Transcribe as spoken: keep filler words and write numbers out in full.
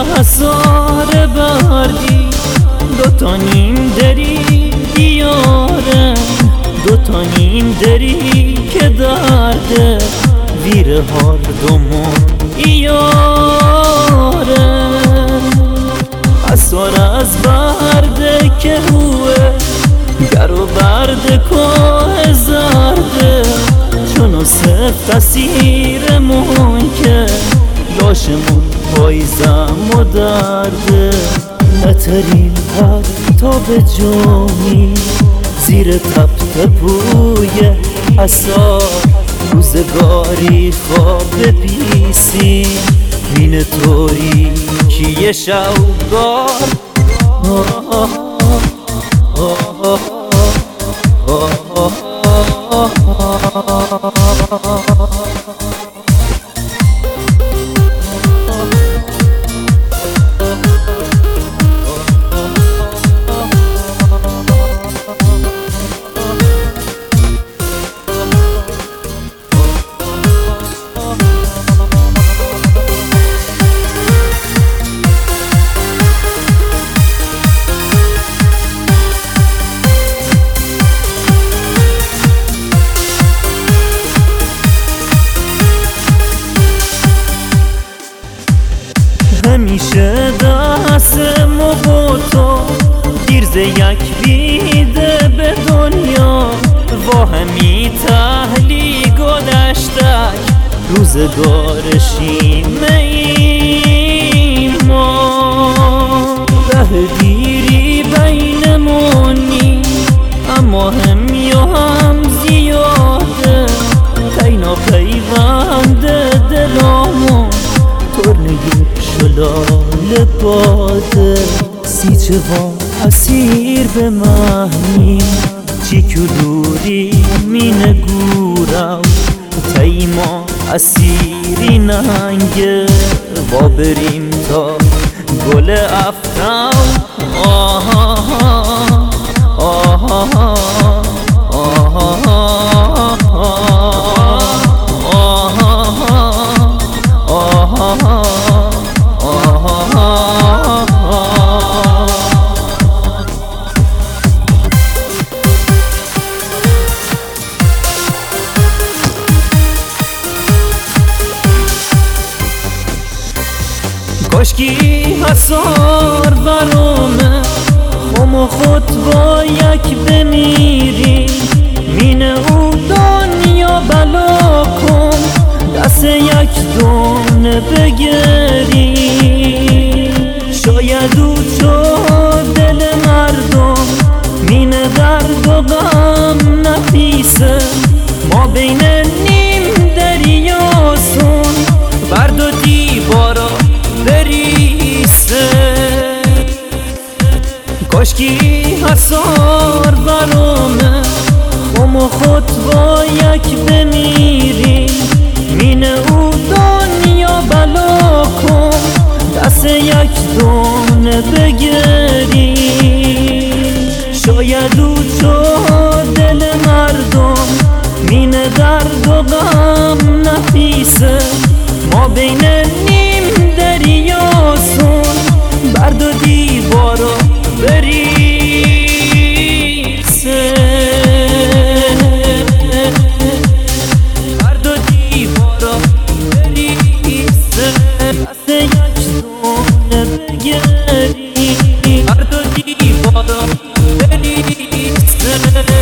حسار بردی دوتا نیم دری دیاره دوتا نیم دری که درده ویر هر دومون ایاره حسار از برده که هوه گر و برده که زرده چونو سفت اسیرمون که لاشمون پایزم و درده نترین حتی به جامی زیر تپ تپوی حسار روزگاری خواب پیسی مین توری کیه شوگار همیشه دستم و با تو گیرز یک بیده به دنیا و همی تحلی گذشتک روزگارشیم ایمان ره دیری بینمونی اما هم یا هم زیاده پینا پیوند دلامون ترنگی شلال باده سی جوان اسیر به مهمی چی کلوری مین گورم تیما اسیری ننگه با بریم تا گل افتم آها آها آها کاشکی حسار برامه خم و خود با یک بمیری مین او دنیا بلا کن دست یک دونه بگری شاید او چو دل مردم مین درد و غم نفیسه ما بین نیم دریاسون برد و دیوارا بریسه کاشکی حسار برامه خم و خود با یک بمیری مین او دنیا بلا کن دست یک دونه بگری شاید او چو دل مردم مین درد و غم نفیسه ما بین نیم دریاسون برد و دیوارا بریسه برد و دیوارا بریسه دست یک دونه بگری برد و دیوارا بریسه